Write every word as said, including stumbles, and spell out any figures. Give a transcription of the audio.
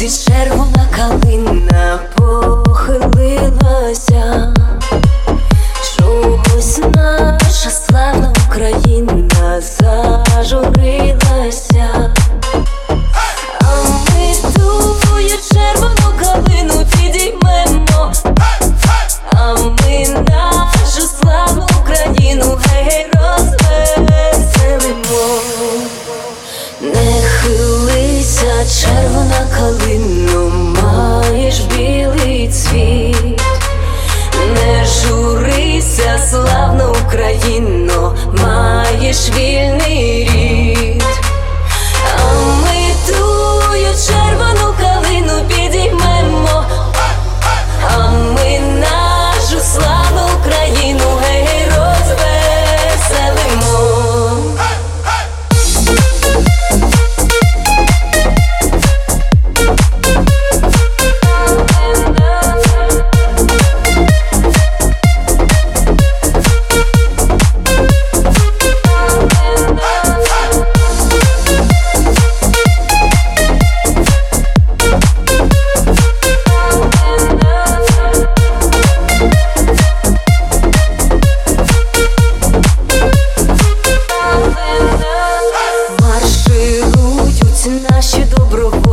лузі червона калина похилилася, чогось наша славна Україна зажурилася. А ми тую червону калину підіймемо, а ми нашу славну Україну гей розвеселимо. Не хилися, червона калино, маєш білий цвіт. Не журися, славна Україно, маєш вільний рід. А ми тую червону калину підіймемо, а ми нашу славну Україну гей розвеселимо. Марширують наші добровольці,